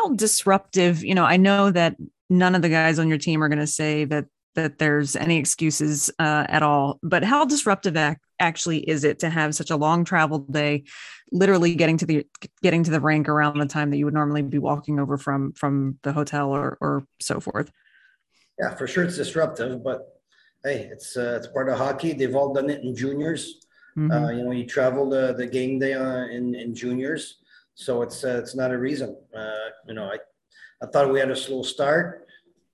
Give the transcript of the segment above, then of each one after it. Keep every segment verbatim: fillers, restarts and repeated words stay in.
how disruptive, you know, I know that none of the guys on your team are going to say that that there's any excuses uh, at all, but how disruptive ac- actually is it to have such a long travel day, literally getting to the getting to the rink around the time that you would normally be walking over from from the hotel or or so forth? Yeah, for sure it's disruptive, but hey, it's uh, it's part of hockey. They've all done it in juniors. Uh, Mm-hmm. you know, you travel the the game day uh, in in juniors, so it's uh, it's not a reason. Uh, you know, I I thought we had a slow start.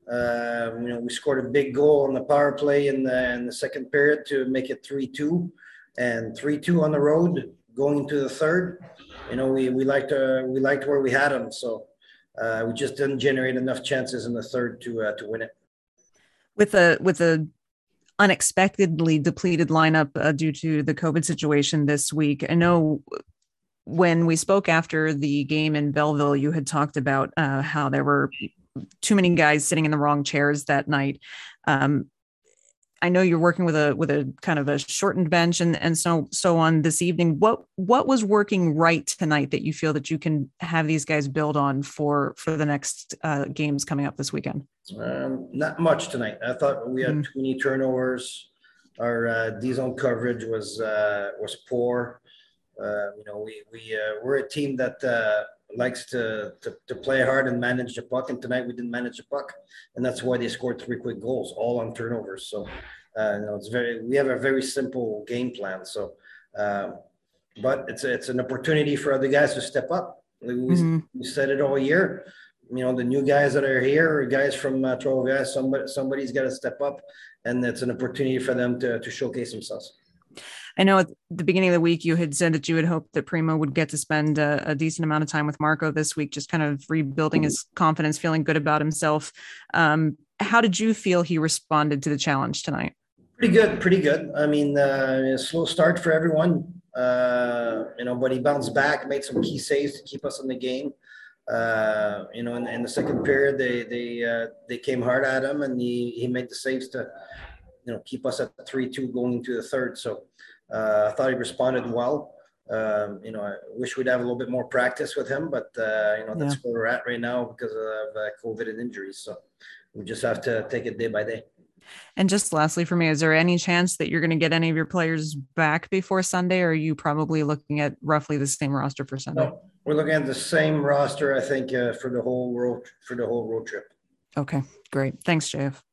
Uh, you know, we scored a big goal on the power play in the in the second period to make it three two, and three two on the road going into the third. You know, we we liked uh, we liked where we had them, so uh, we just didn't generate enough chances in the third to uh, to win it. With a with a unexpectedly depleted lineup uh, due to the COVID situation this week. I know when we spoke after the game in Belleville, you had talked about uh, how there were too many guys sitting in the wrong chairs that night. Um, I know you're working with a with a kind of a shortened bench and and so so on this evening. What what was working right tonight that you feel that you can have these guys build on for for the next uh, games coming up this weekend? Um, not much tonight. I thought we had Mm. too many turnovers. Our uh, D zone coverage was uh, was poor. Uh, you know, we we uh, we're a team that uh, likes to, to to play hard and manage the puck. And tonight we didn't manage the puck, and that's why they scored three quick goals, all on turnovers. So, uh, you know, it's very we have a very simple game plan. So, um, but it's a, it's an opportunity for other guys to step up. Like we, Mm-hmm. we said it all year. You know, the new guys that are here, guys from uh, Trois somebody somebody's got to step up, and it's an opportunity for them to to showcase themselves. I know at the beginning of the week you had said that you had hoped that Primo would get to spend a, a decent amount of time with Marco this week, just kind of rebuilding his confidence, feeling good about himself. Um, how did you feel he responded to the challenge tonight? Pretty good, pretty good. I mean, uh, a slow start for everyone, uh, you know, but he bounced back, made some key saves to keep us in the game. Uh, you know, in, in the second period, they they uh, they came hard at him, and he he made the saves to you know keep us at three two going into the third. So uh, I thought he responded well. Um, you know, I wish we'd have a little bit more practice with him, but uh, you know Yeah. that's where we're at right now because of uh, COVID and injuries. So we just have to take it day by day. And just lastly for me, is there any chance that you're going to get any of your players back before Sunday, or are you probably looking at roughly the same roster for Sunday? No, we're looking at the same roster, I think, uh, for the whole road for the whole road trip. Okay, great. Thanks, J F.